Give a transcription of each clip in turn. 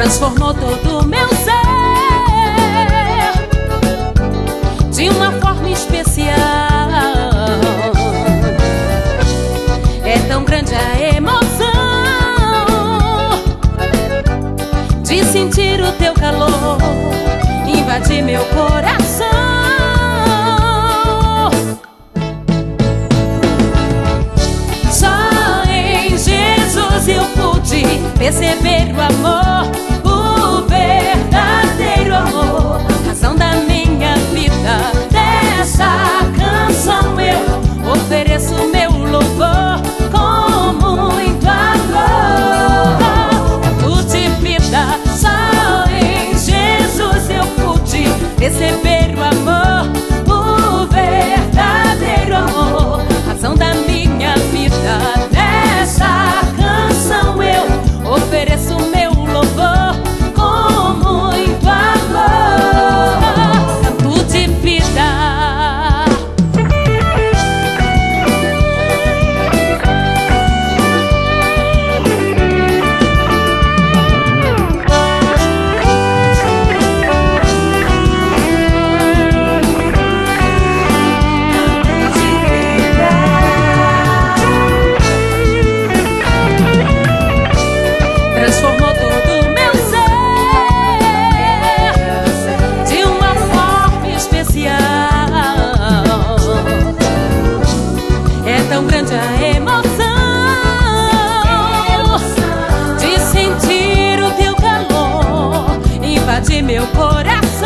transformou todo o meu ser de uma forma especial. É tão grande a emoção de sentir o teu calor invadir meu coração. Só em Jesus eu pude perceber o amor, o verdadeiro amor, razão da minha vida. Dessa canção eu ofereço meu louvor com muito amor. Canto de vida, só em Jesus eu pude perceber o amor, o verdadeiro amor, razão da minha vida. Nessa canção eu ofereço meu louvor com muito amor. Canto de vida. Transformou todo o meu ser de uma forma especial. É tão grande a emoção de sentir o teu calor invadir meu coração.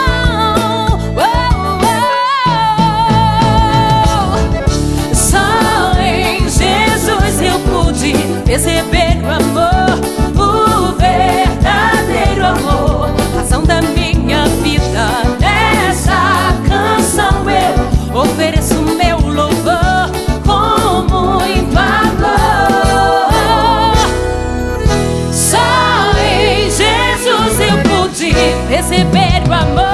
Só em Jesus eu pude perceber o amor, o verdadeiro amor, razão da minha vida. Nessa canção eu ofereço meu louvor com muito amor. Só em Jesus eu pude perceber o amor,